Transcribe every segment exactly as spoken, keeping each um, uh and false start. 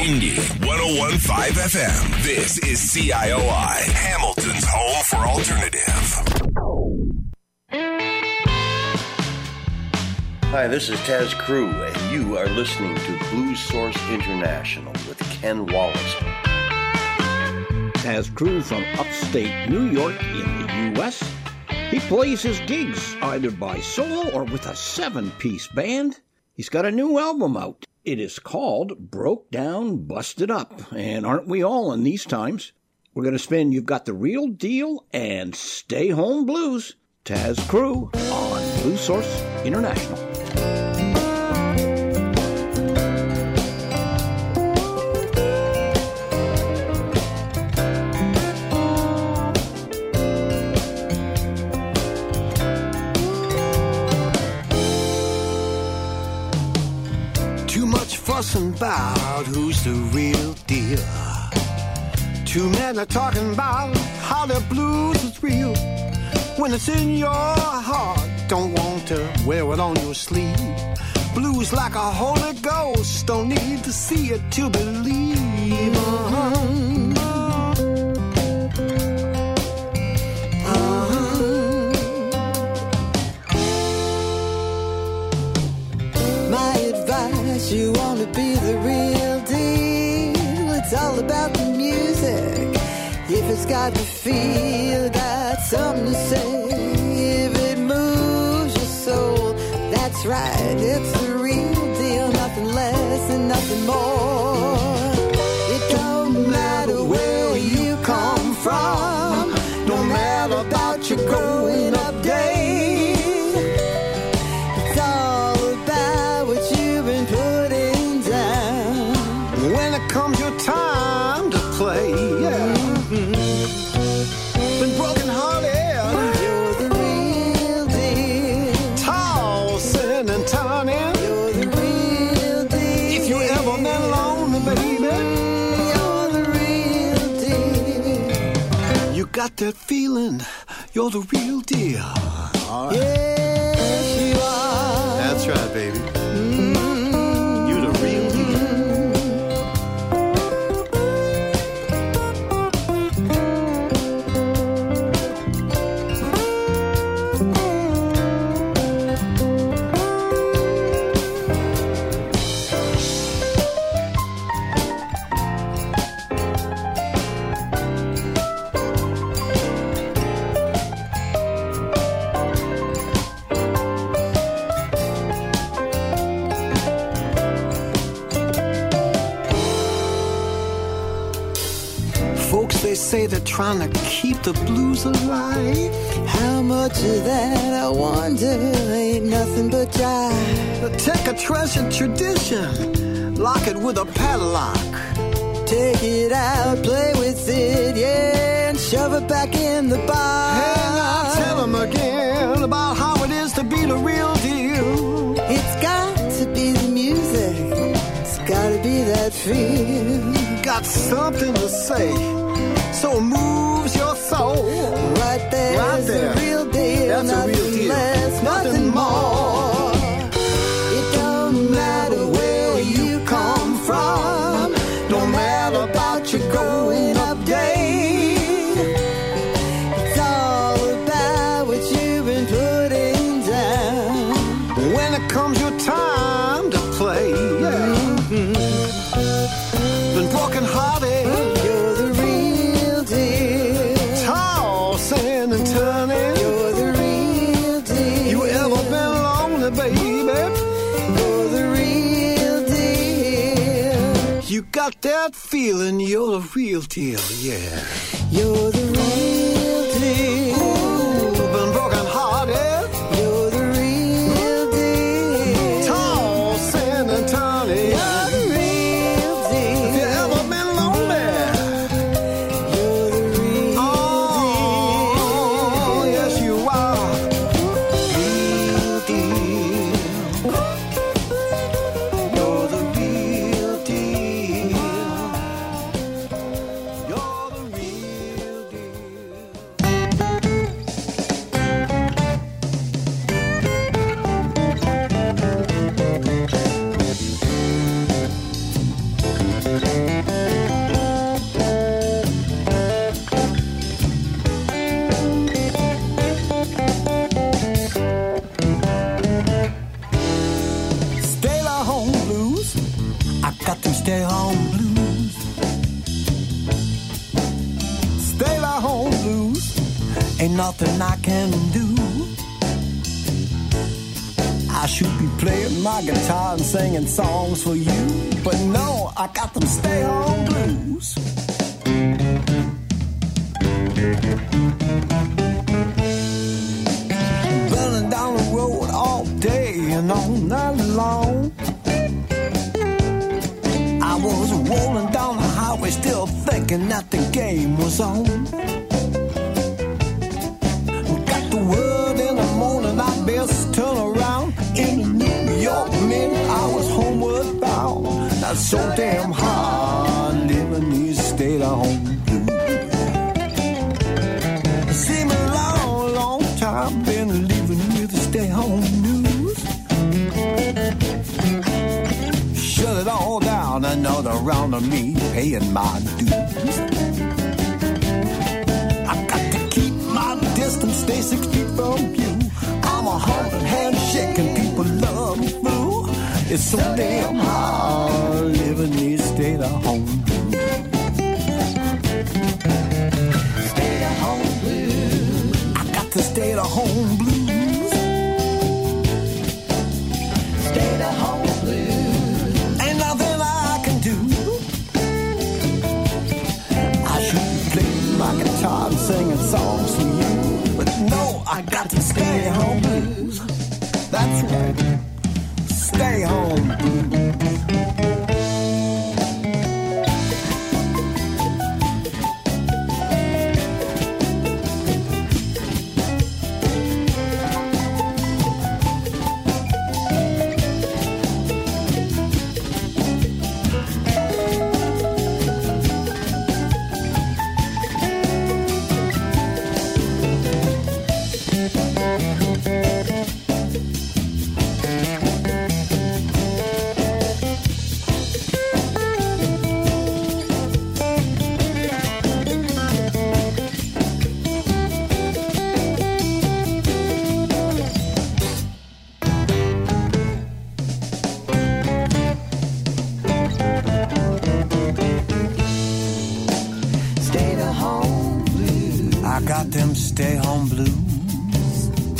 Indie one oh one point five F M. This is C I O I, Hamilton's home for alternative. Hi, this is Taz Crew, and you are listening to Blues Source International with Ken Wallace. Taz Crew from upstate New York in the U S He plays his gigs either by solo or with a seven-piece band. He's got a new album out. It is called Broke Down, Busted Up, and aren't we all in these times? We're going to spin You've Got the Real Deal and Stay Home Blues. Taz Crew on Blues Source International. About who's the real deal. Two men are talking about how the blues is real. When it's in your heart, don't want to wear it on your sleeve. Blues like a Holy Ghost, don't need to see it to believe. Uh-huh. You want to be the real deal. It's all about the music. If it's got the feel, got something to say. If it moves your soul, that's right. It's the real deal. Nothing less and nothing more. It don't matter where you come from. No matter about your growing up days. Comes your time to play, yeah. Mm-hmm. Been broken hearted, you're the real deal. Tossing and turning, you're the real deal. If you ever been lonely, baby, you're the real deal. You got that feeling, you're the real deal. All right. Yes, you are. That's right, baby. Mm-hmm. You're the real deal. They say they're trying to keep the blues alive. How much of that, I wonder, ain't nothing but jive. Take a treasured tradition, lock it with a padlock. Take it out, play with it, yeah, and shove it back in the box. And I'll tell them again about how it is to be the real deal. It's got to be the music, it's got to be that feel. Got something to say. So moves your soul. Right there, right there. The real deal. That's nothing a real deal. Less, nothing more. It don't matter where you come from. No matter about your growing up days. It's all about what you've been putting down. When it comes your time to play, yeah. Mm-hmm. Been broken hearted. Got that feeling, you're the real deal, yeah. You're the real deal. Been broken hearted. You're the real deal. Tossing and turning. You're the real deal. Have you ever been lonely? You're the real oh, deal. Oh, yes you are. Real deal. You're the real deal. You're the real deal. ain't nothing I can do. I should be playing my guitar and singing songs for you, but no, I got them stay-home blues. Burning down the road all day and all night long. I was rolling down the highway still thinking that the game was on. Got the word in the morning, I best turn around. In New York, man, I was homeward bound. That's so damn hard living these stay-at-home blues. See me a long, long time been living with the stay-home blues. Shut it all down, another round of me paying my dues. I got to keep my distance, stay six feet from you. I'm a haunted handshake and people love me through. It's so damn hard living these stay-at-home blues. Stay-at-home blues. I got the stay-at-home blues. Stay-at-home blues. Ain't nothing I can do. I should be playing my guitar and singing songs for you, but no, I got to stay home blues. That's right, stay home blues. Stay home blues.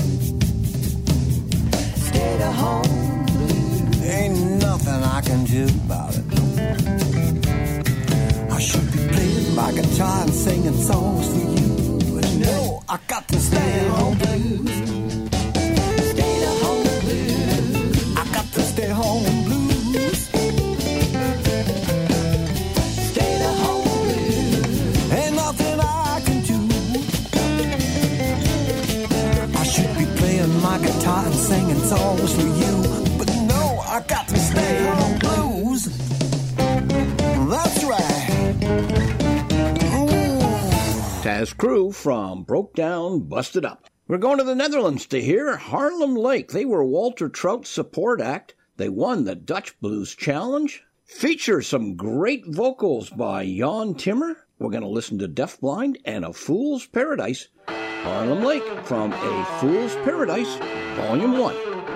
Stay to home blues. Ain't nothing I can do about it. I should be playing my guitar and singing songs for you, but no, I got to stay home blues. Stay to home blues. I got to stay home blues. Stay to home blues. Ain't nothing I can do. My guitar and singing songs for you, but no, I got to stay home blues. That's right. Ooh. Taz Crew from Broke Down, Busted Up. We're going to the Netherlands to hear Haarlem Lake. They were Walter Trout's support act. They won the Dutch Blues Challenge. Feature some great vocals by Jan Timmer. We're going to listen to Deafblind and A Fool's Paradise. Haarlem Lake from A Fool's Paradise, Volume one.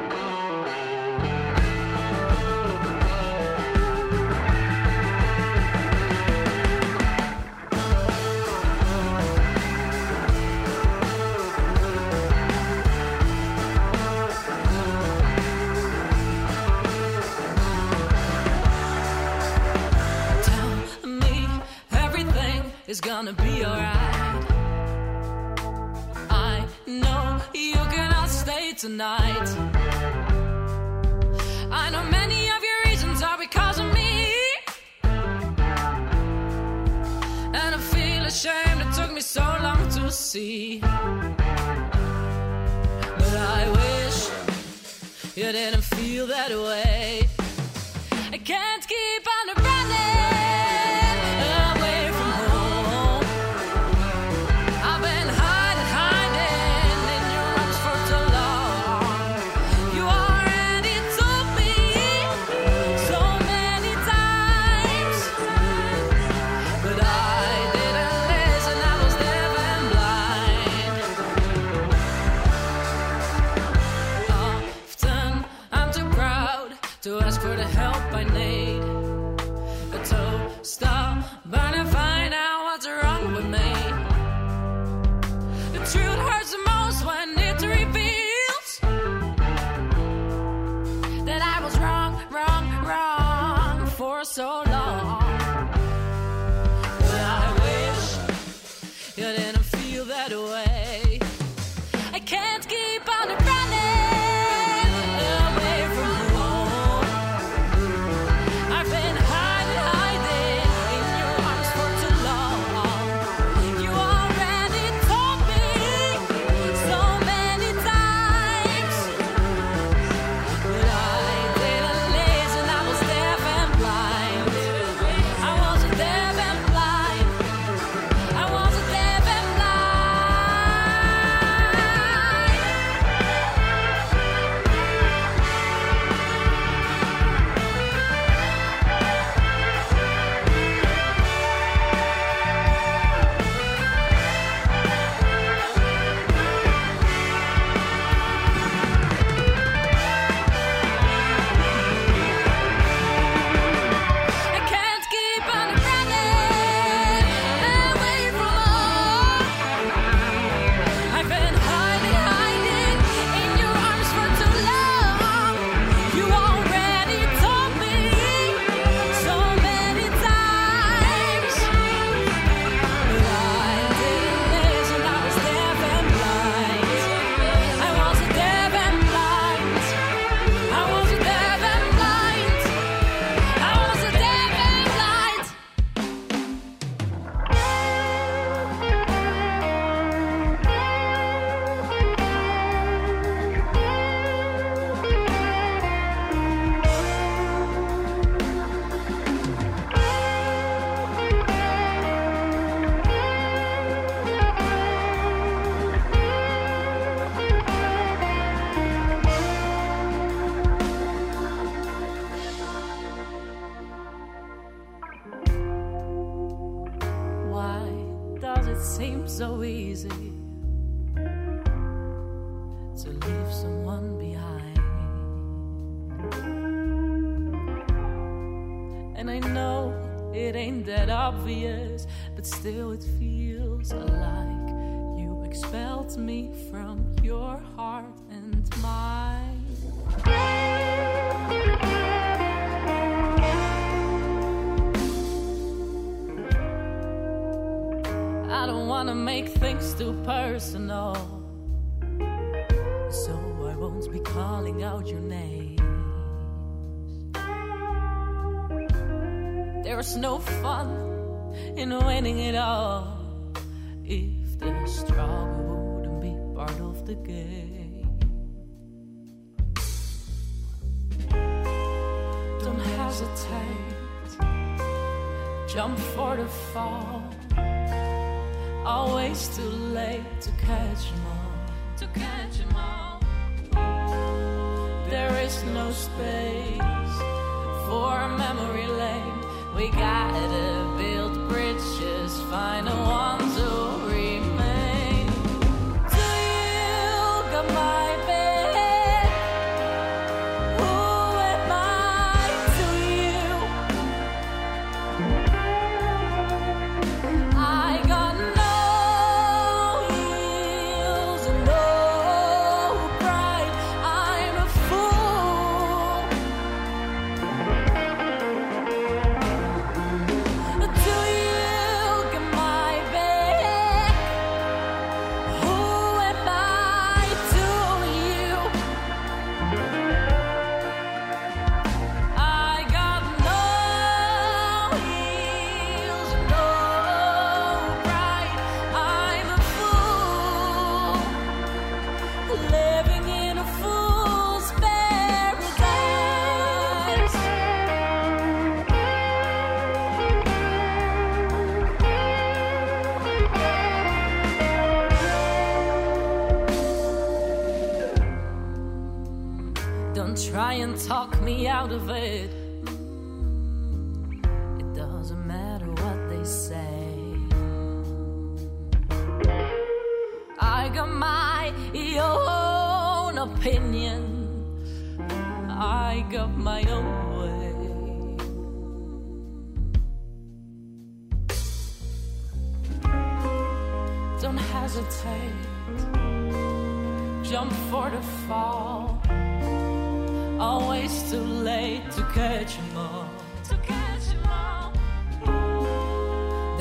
Tell me everything is gonna be alright. No, you cannot stay tonight. I know many of your reasons are because of me, and I feel ashamed it took me so long to see. But I wish you didn't feel that way. I can't keep on running away from home. I've been hiding, hiding in your arms for too long. You already told me so many times, but I didn't listen. I was deaf and blind. Often I'm too proud to ask for the help I need. To stop, but I find out what's wrong with me. The truth hurts. so long. But I wish you didn't feel that way. I can't keep on running away from home. I've been hiding, hiding in your arms for too long. You already told me so many times, but I didn't listen. I was deaf and blind. I was deaf and blind. I was deaf and I can't keep on running away from home. I've been hiding, hiding in your arms for too long. You already told me so many times, but I didn't listen. I was deaf and blind. I was deaf and blind. I was deaf and blind. I was deaf and blind. Why does it seem so easy to leave someone behind? And I know it ain't that obvious, but still it feels like you expelled me from your heart and mind. I don't wanna make things too personal, so I won't be calling out your names. There's no fun in winning it all if the struggle wouldn't be part of the game. Don't hesitate, jump for the fall. Always too late to catch 'em all. To catch 'em all. There is no space for memory lane. We gotta build bridges, find the ones who remain. Do you got my back? Who am I to you? I got no heels and no pride. I'm a fool. Do you get my back? Who am I to you? I got no heels and no pride. I'm a fool, living in a fool's paradise. Don't try and talk me out of it. It doesn't matter what they say. I got my own opinion. I got my own way. Don't hesitate, jump for the fall. Always too late to catch 'em all. To catch 'em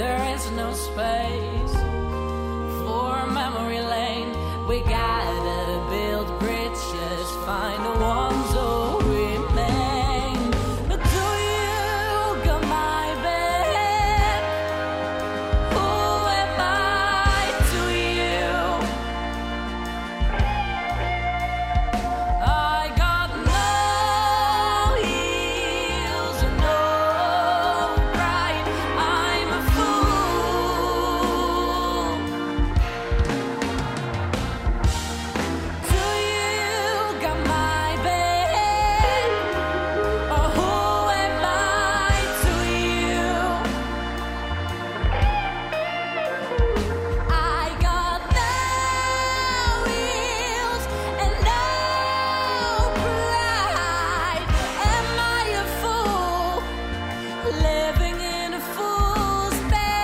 there is no space for memory lane. We gotta build bridges, find the ones who remain. Do you got my back? Who am I to you? I got no heels and no pride. I'm a fool. Do you got my back? Or who am I to you? I got no heels and no pride. Am I a fool living in a fool's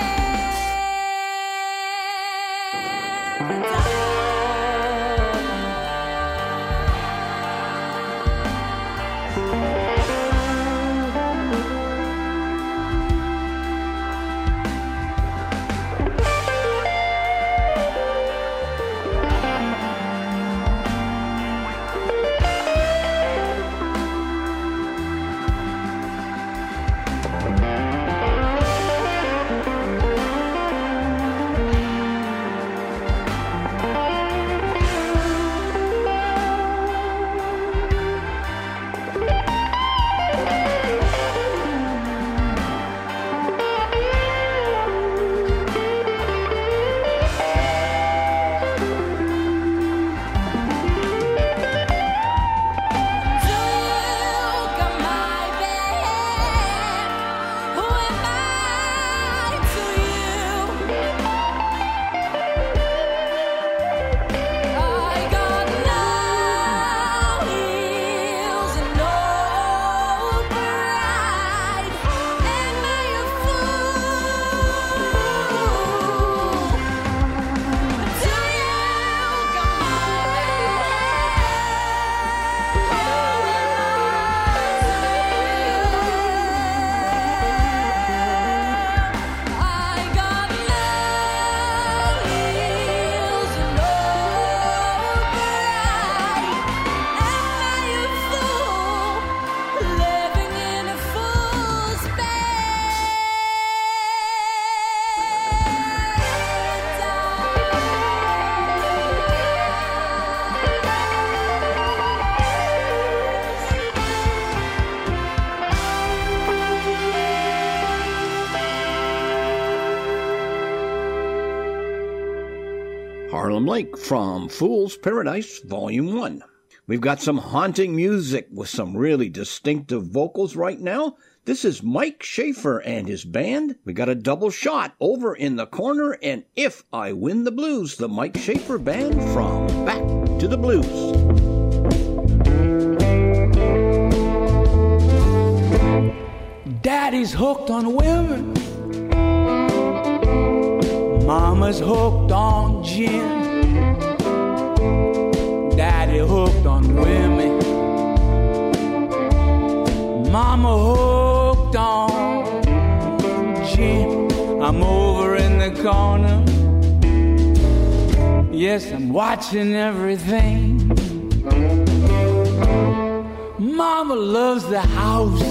Harlem Lake from Fool's Paradise, Volume one. We've got some haunting music with some really distinctive vocals right now. This is Mike Schaefer and his band. We got a double shot over in the corner, and If I Win the Blues, the Mike Schaefer Band from Back to the Blues. Daddy's hooked on women, Mama's hooked on gin. Daddy hooked on women, Mama hooked on gin. I'm over in the corner, yes, I'm watching everything. Mama loves the house,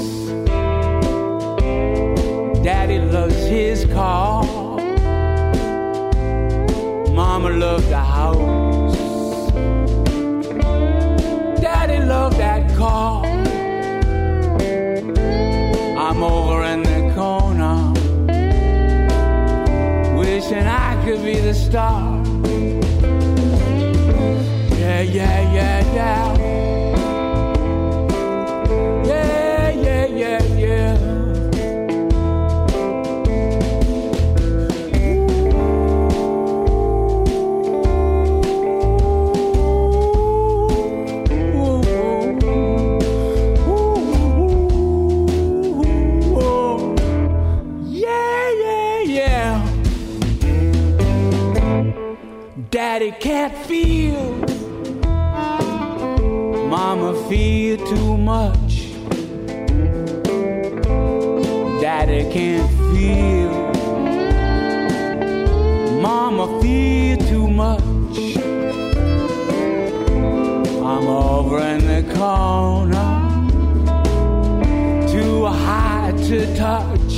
Daddy loves his car. Mama loved the house, Daddy loved that car. I'm over in the corner, wishing I could be the star. Yeah, yeah, yeah, yeah. Yeah, yeah, yeah, yeah. Daddy can't feel, Mama feel too much. Daddy can't feel, Mama feel too much. I'm over in the corner, too high to touch.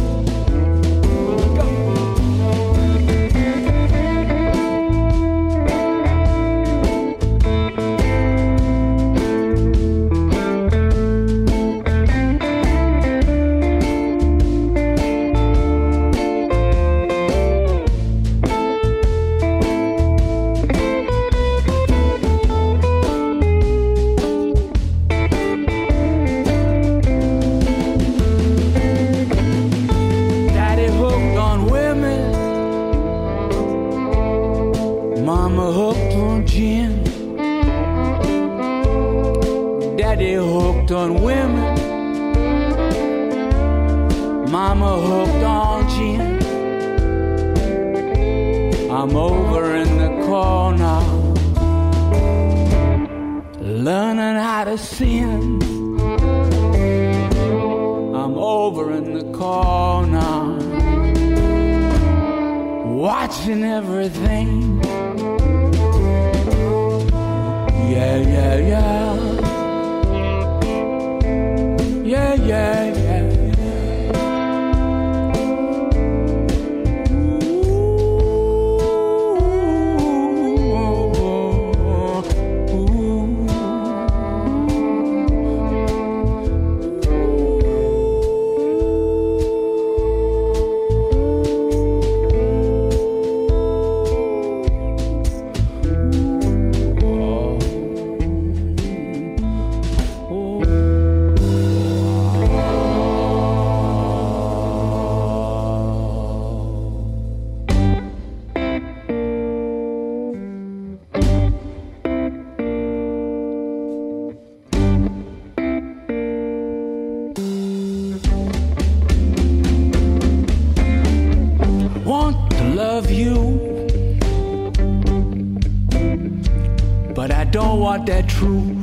On women, Mama hooked on gin. I'm over in the corner, learning how to sin. I'm over in the corner, watching everything. Yeah, yeah, yeah. Yeah, yeah, yeah, that truth.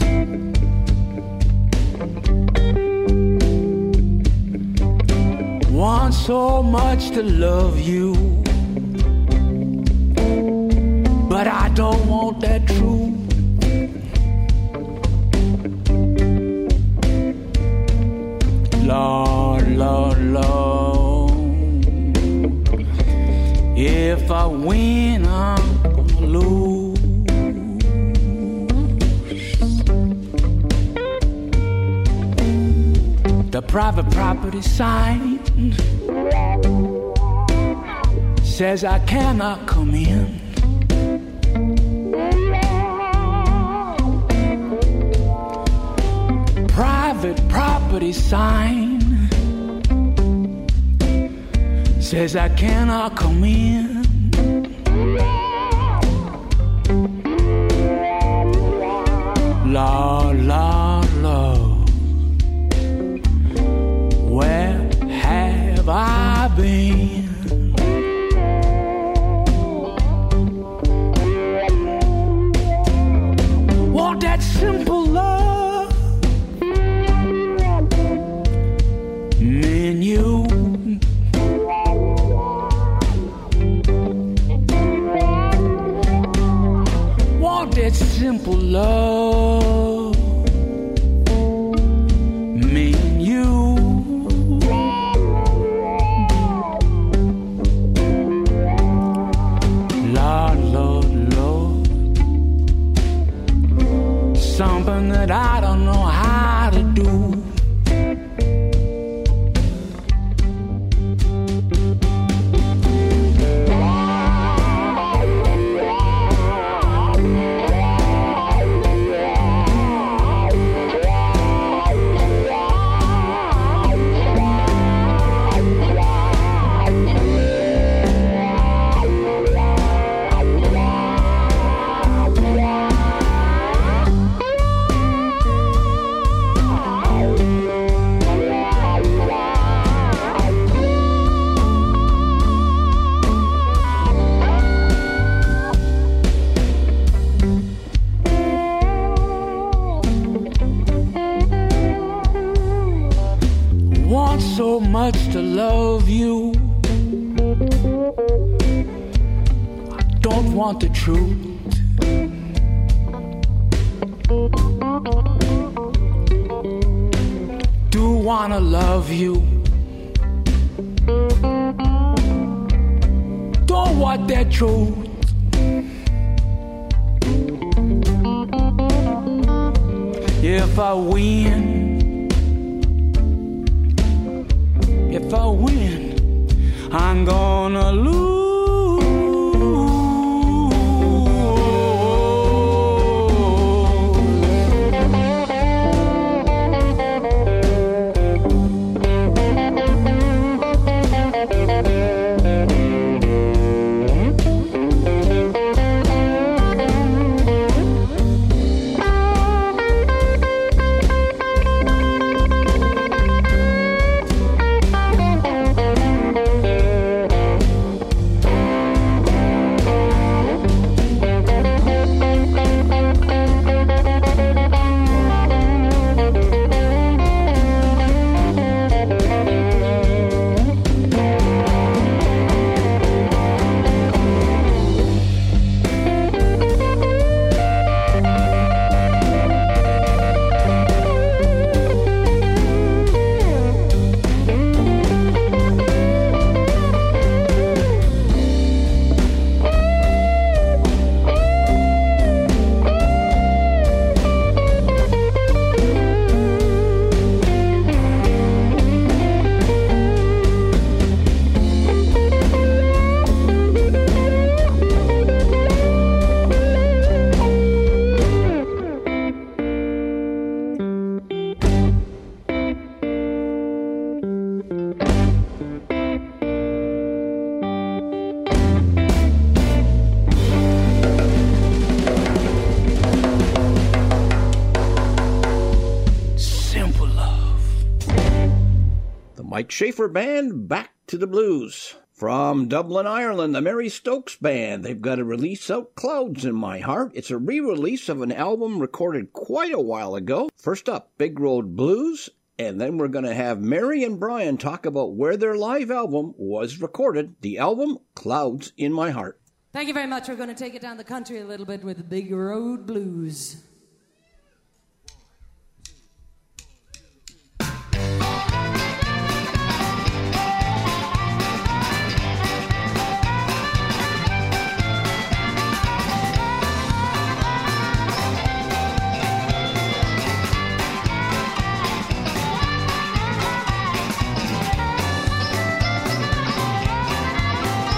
Want so much to love you, but I don't want that truth. Lord, Lord, Lord, if I win, I'm gonna lose. The private property sign says I cannot come in. Private property sign says I cannot come in. Lord, Lord, Lord, where have I been? Want that simple love, me and you. Want that simple love, me and you. Something that I don't know how to do. So much to love you, want the truth. Do wanna love you. Don't want that truth. If I win, if I win, I'm gonna lose. Mike Schaefer Band, back to the blues. From Dublin, Ireland, the Mary Stokes Band. They've got a release out, Clouds in My Heart. It's a re-release of an album recorded quite a while ago. First up, Big Road Blues. And then we're going to have Mary and Brian talk about where their live album was recorded. The album, Clouds in My Heart. Thank you very much. We're going to take it down the country a little bit with the Big Road Blues.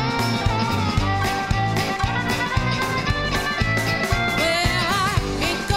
Well, I ain't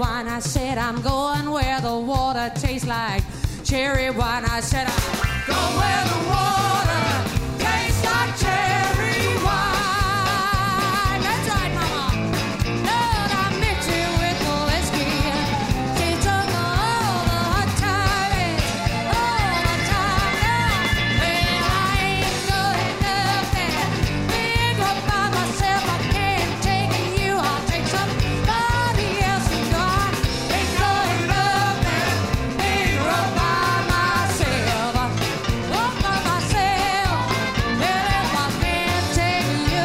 wine. I said, I'm going where the water tastes like cherry wine. I said, I'm going where the water tastes like cherry wine. That's right, Mama. Lord, I mix it with the whiskey. She took all the time, all the time now. Well, I ain't good enough there. Big up by myself, I can't take you. I'll take somebody else and go. I ain't good enough there. Big up by myself. All by myself. Well, if I can't take you,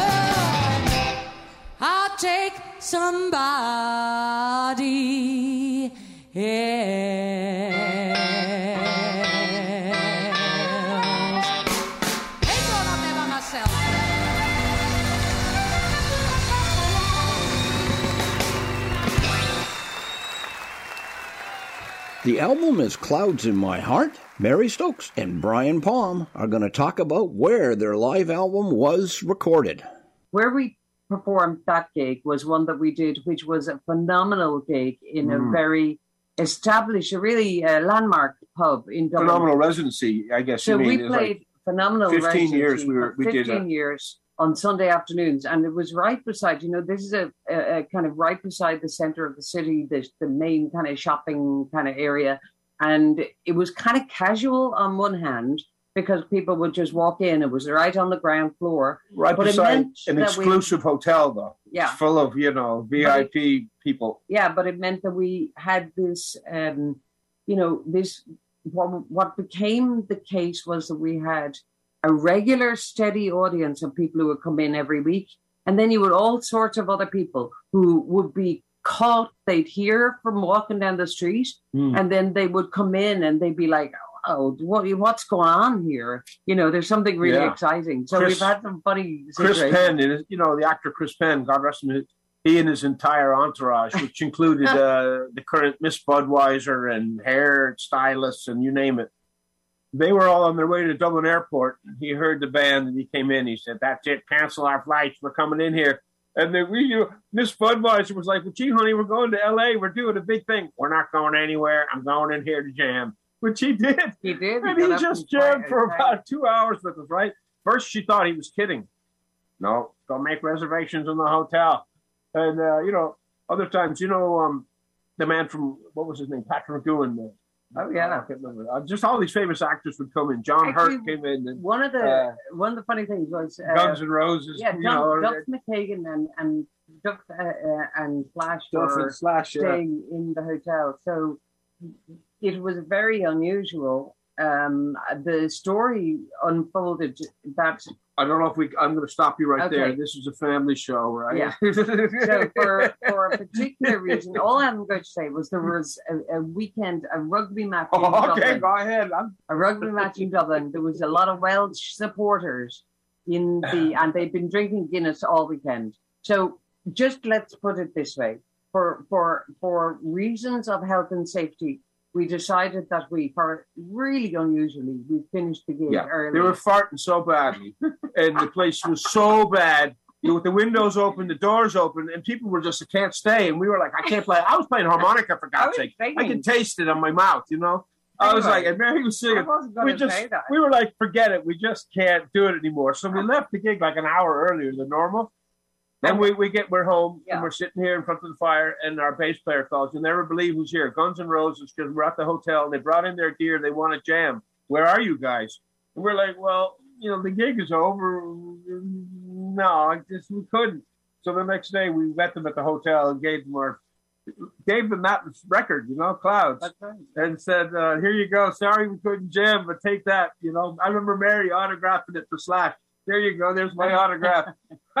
I'll take somebody else. Ain't going up there by myself. The album is Clouds in My Heart. Mary Stokes and Brian Palm are going to talk about where their live album was recorded. Where we performed that gig was one that we did, which was a phenomenal gig in a very established, a really uh, landmark pub in Dublin. Phenomenal residency, I guess. So you mean. we It was played like phenomenal fifteen residency years we were- for we did fifteen that. years on Sunday afternoons, and it was right beside, you know, this is a, a, a kind of right beside the center of the city, the, the main kind of shopping kind of area, and it was kind of casual on one hand because people would just walk in. It was right on the ground floor. right but it beside meant an that we- exclusive hotel, though. Yeah. It's full of, you know, V I P people. Yeah, but it meant that we had this, um, you know, this, what, what became the case was that we had a regular, steady audience of people who would come in every week. And then you had all sorts of other people who would be caught, they'd hear from walking down the street, and then they would come in and they'd be like, oh, what, what's going on here? You know, there's something really Yeah. exciting. So Chris- we've had some funny Chris situations. Penn, and his- you know, the actor Chris Penn, God rest him, he and his entire entourage, which included uh, the current Miss Budweiser and hair stylists and you name it. They were all on their way to Dublin Airport. He heard the band and he came in. He said, "That's it. Cancel our flights. We're coming in here." And then we, you, Miss Budweiser was like, "Well, gee, honey, we're going to L A. We're doing a big thing." "We're not going anywhere. I'm going in here to jam." Which he did. He did. And got he up just and jammed tried- for tried- about two hours with us, right? First, she thought he was kidding. No, go make reservations in the hotel. And, uh, you know, other times, you know, um, the man from, what was his name? Patrick McGowan. Uh, Oh, yeah. I can't remember. Uh, just all these famous actors would come in. John Actually, Hurt came in. And, One of the uh, one of the funny things was uh, Guns N' Roses. yeah, you Duff, know, Duff McKagan and and Duff uh, uh, and Flash Duff were and Slash, yeah. staying in the hotel, so it was very unusual. Um, the story unfolded that I don't know if we, I'm going to stop you right Okay. there. This is a family show, right? Yeah. so for for a particular reason, all I'm going to say was there was a, a weekend, a rugby match in Oh, okay, Dublin. go ahead. I'm, A rugby match in Dublin. There was a lot of Welsh supporters in the, and they'd been drinking Guinness all weekend. So just let's put it this way: for for for reasons of health and safety, we decided that we, for really unusually, we finished the gig yeah, early. they were farting so badly, and the place was so bad. You know, with the windows open, the doors open, and people were just, "I can't stay." And we were like, "I can't play." I was playing harmonica, for I God's was sake. I singing. could taste it on my mouth, you know. I was Anyway, like, and Mary was I singing. wasn't going We to just, say that. we were like, "Forget it. We just can't do it anymore." So we left the gig like an hour earlier than normal. Then we, we get, we're home Yeah. and we're sitting here in front of the fire, and our bass player calls. You'll never believe who's here. Guns N' Roses, because we're at the hotel and they brought in their gear. They want to jam. "Where are you guys?" And we're like, "Well, you know, the gig is over. No, I just, we couldn't." So the next day we met them at the hotel and gave them our, gave them that record, you know, Clouds. That's right. And said, uh, "Here you go. Sorry we couldn't jam, but take that." You know, I remember Mary autographing it for Slash. "There you go. There's my autograph."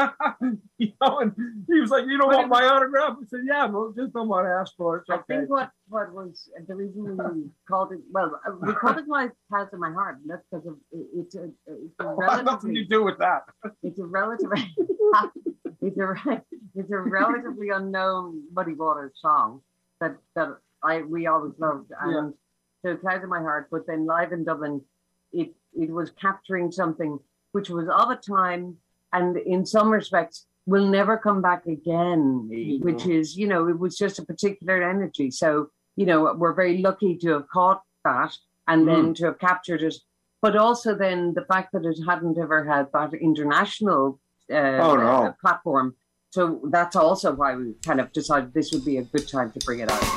You know, and he was like, "You don't want my autograph?" I said, "Yeah, well, just don't want to ask for it. It's I okay." think what, what was the reason we called it, well, uh, we called it My Clouds in My Heart, and that's because of, it, it's a, it's a What nothing relatively, to do with that. it's a relatively, it's a, re- it's a relatively unknown Muddy Waters song that, that I, we always loved, and so Clouds in My Heart, but then live in Dublin, it, it was capturing something which was of a time, and in some respects, will never come back again, mm-hmm. which is, you know, it was just a particular energy. So, you know, we're very lucky to have caught that and mm. then to have captured it. But also then the fact that it hadn't ever had that international uh, oh, no. uh, platform. So that's also why we kind of decided this would be a good time to bring it out.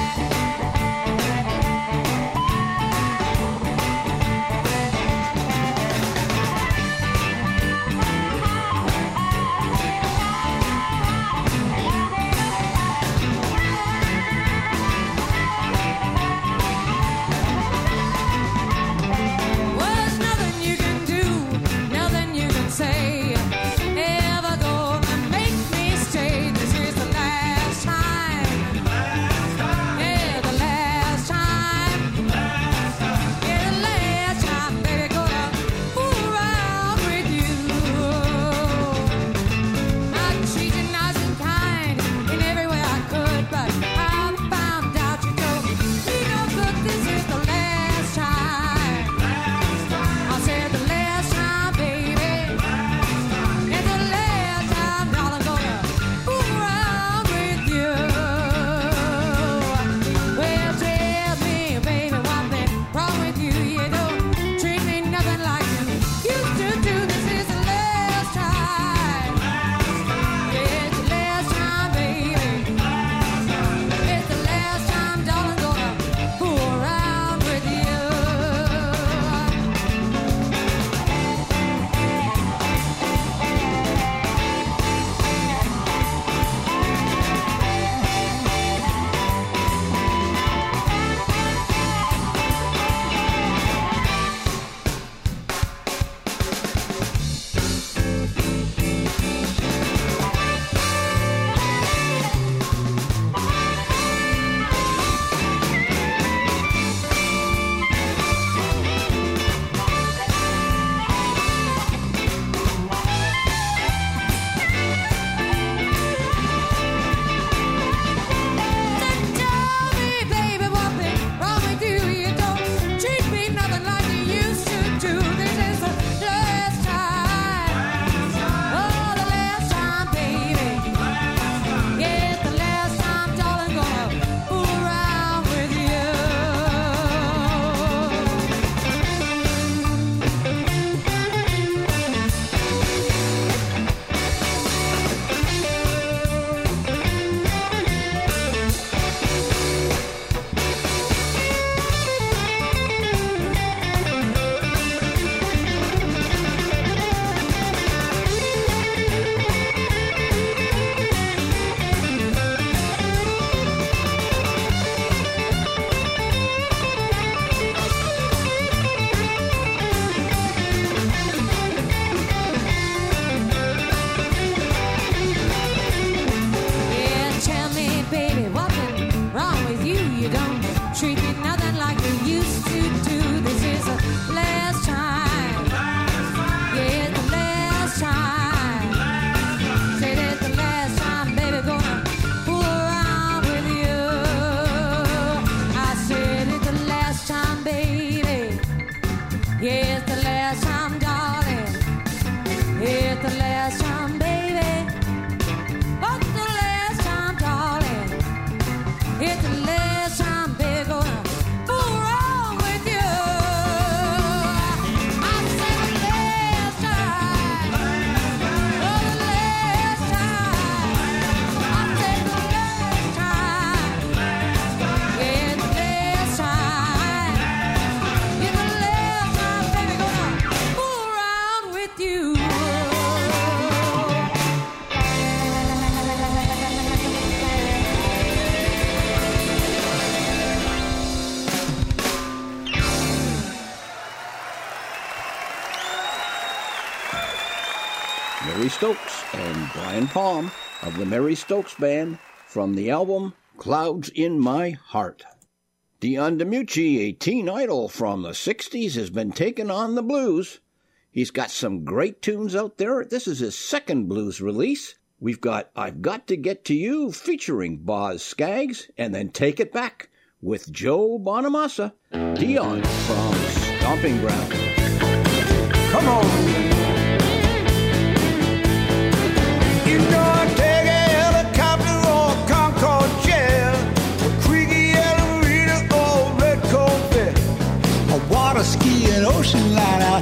Mary Stokes and Brian Palm of the Mary Stokes Band from the album Clouds in My Heart. Dion DiMucci, a teen idol from the sixties, has been taking on the blues. He's got some great tunes out there. This is his second blues release. We've got I've Got to Get to You featuring Boz Scaggs, and then Take It Back with Joe Bonamassa. Dion from Stomping Ground. Come on! You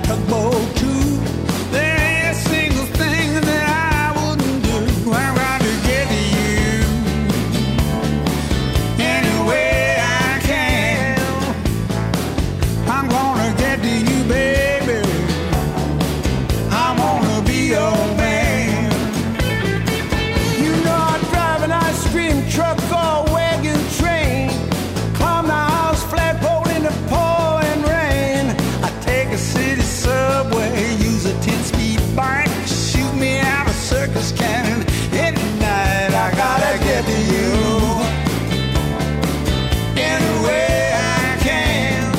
tugboat too. There ain't a single thing that I wouldn't do. I'm going to get to you any way I can. I'm gonna get to you, baby. I'm gonna be your man. You know I drive an ice cream truck or wagon train, climb the house flagpole in the pouring rain. I take a city subway, use a ten-speed bike, shoot me out a circus cannon. Any night I gotta get to you any way I can.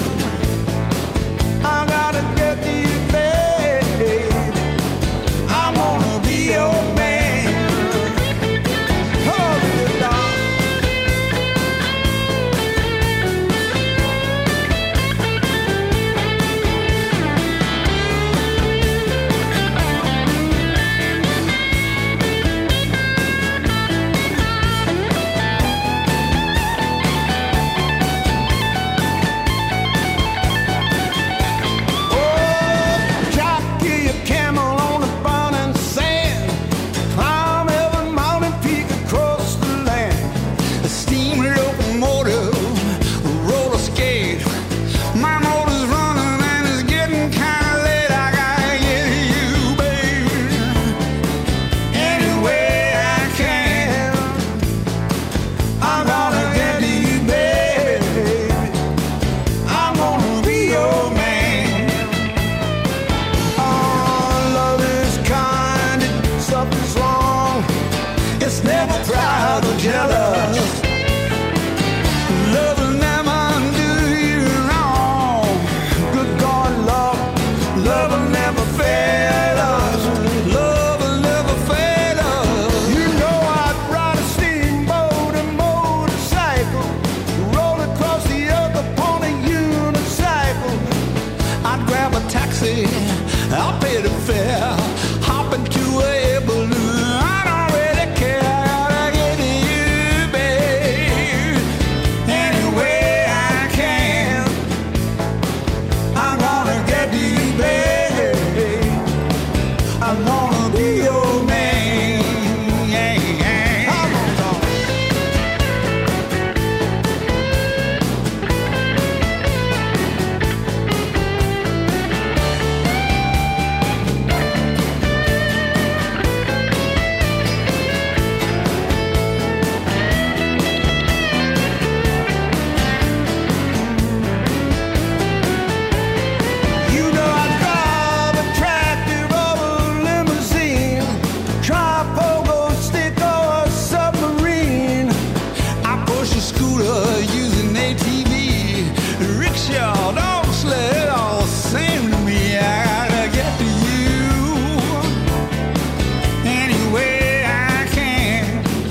I gotta get to you, baby. I'm gonna be your man. Hold it down. Oh, jockey a camel on the burning sand, climb every mountain peak across the land. A steam locomotive, roller skate. My motor's running and it's getting kind of late. I gotta get to you, baby, any way I can. I'm gonna get to you, baby. I'm gonna be your man. Oh, love is kind, if something's wrong, it's never proud or jealous. Love will never do you wrong. Good God, love, love will never fail us. Love will never fail us. You know I'd ride a steamboat, a motorcycle, roll across the earth upon a unicycle. I'd grab a taxi, I'll pay the fare, hop into a air balloon. I don't really care. I gotta get to you, babe, any way I can. I'm gonna get to you, baby. I'm gonna be your man. Come on, dog. You know I drive a tractor or a limousine, try a pogo stick or a submarine. I push a scooter using A T V, rickshaw, dog sled, all the same to me. I gotta get to you any way I can.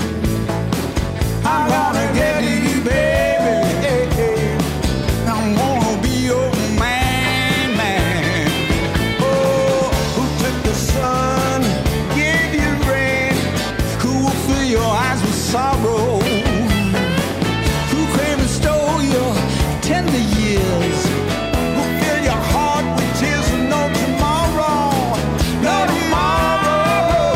I'm gonna get to you, baby. I'm gonna be your man, man. Oh, who took the sun, gave you rain? Who will fill your eyes with sorrow? Who came and stole your tender years? Who fill your heart with tears for no tomorrow? No tomorrow.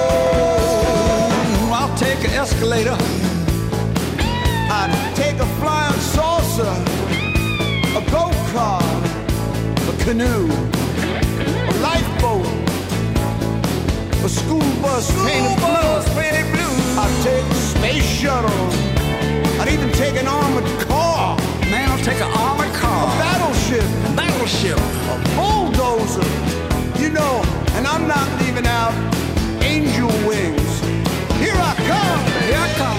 I'll take an escalator, I'd take a flying saucer, a go-kart, a canoe, a lifeboat, a school bus painted blue. I'd take a space shuttle. I'd even take an armored car. Man, I'll take an armored car. A battleship. Battleship. A bulldozer. You know, and I'm not leaving out angel wings. Here I come. Here I come.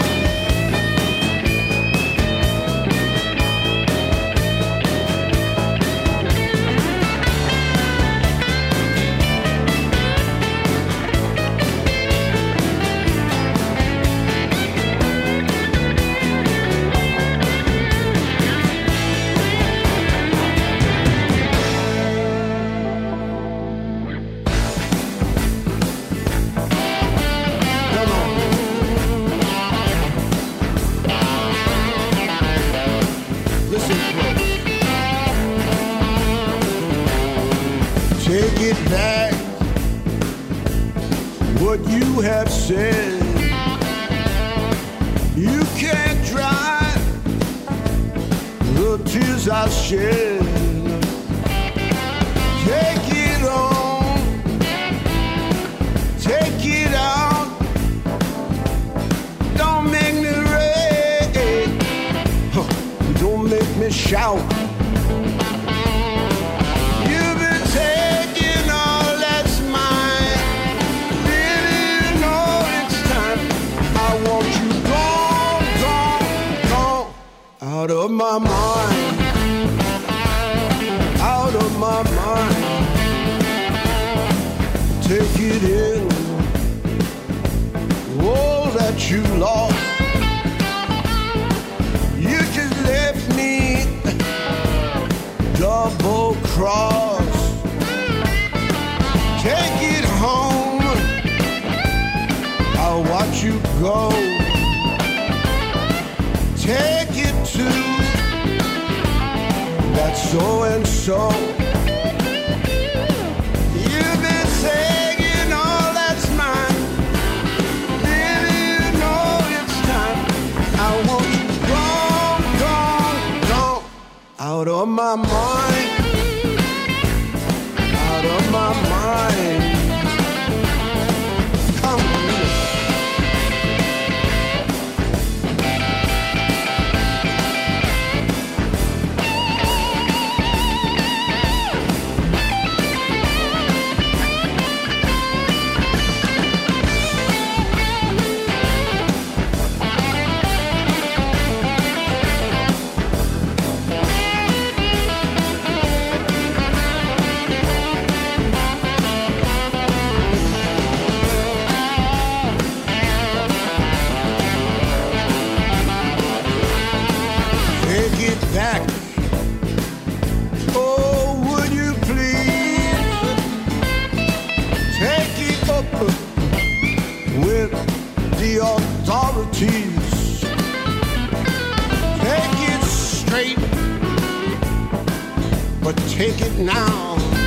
Take it back, what you have said. You can't dry the tears I shed. Take it on, take it out. Don't make me rage, huh, don't make me shout. You've been taking all that's mine. Baby, you know it's time. I want you gone, gone, gone, out of my mind, out of my mind. Take it in, all that you lost. You just left me double cross. Take it home, I'll watch you go. Take it to that so and so. You've been saying all that's mine. Baby, you know it's time. I want you gone, gone, gone, out of my mind, out of my mind. Come here. Take it back. Oh, would you please take it up with the authorities? Take it straight, but take it now.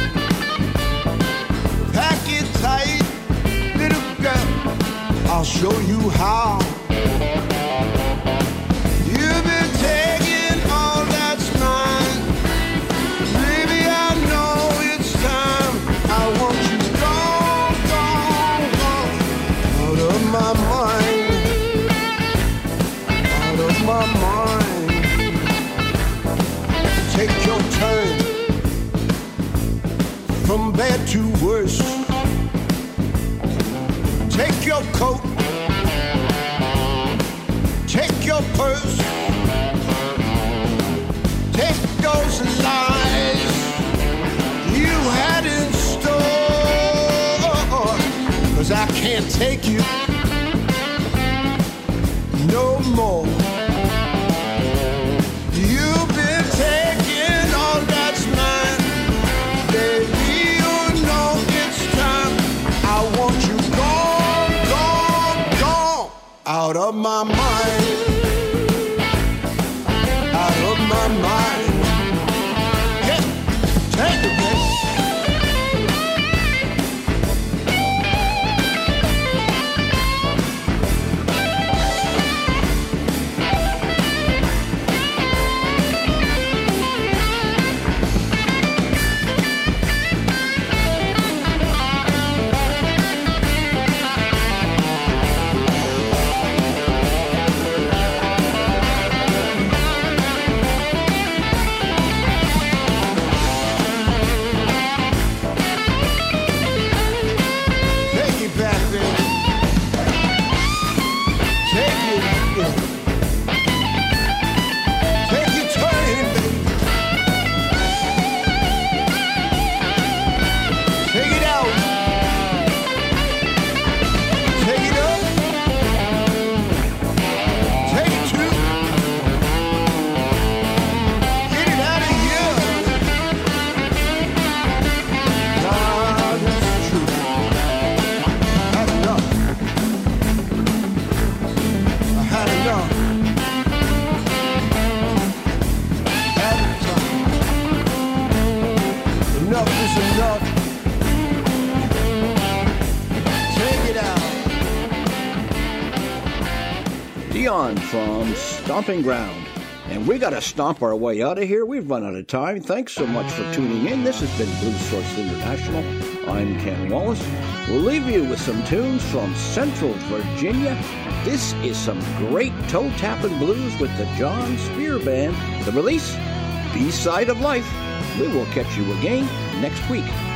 Pack it tight, little girl, I'll show you how. You've been taking all that's mine. Baby, I know it's time. I want you gone, gone, gone, out of my mind, out of my mind. Take your turn from bad to worse. Take your coat, take your purse, take those lies you had in store, 'cause I can't take you no more. You've been taking all that's mine. Baby, you know it's time. I want you gone, gone, gone, out of my mind, out of my mind. Yeah, take it, baby. Leon from Stomping Ground. And we got to stomp our way out of here. We've run out of time. Thanks so much for tuning in. This has been Blues Source International. I'm Ken Wallace. We'll leave you with some tunes from Central Virginia. This is some great toe-tapping blues with the John Spear Band. The release, B-Side of Life. We will catch you again next week.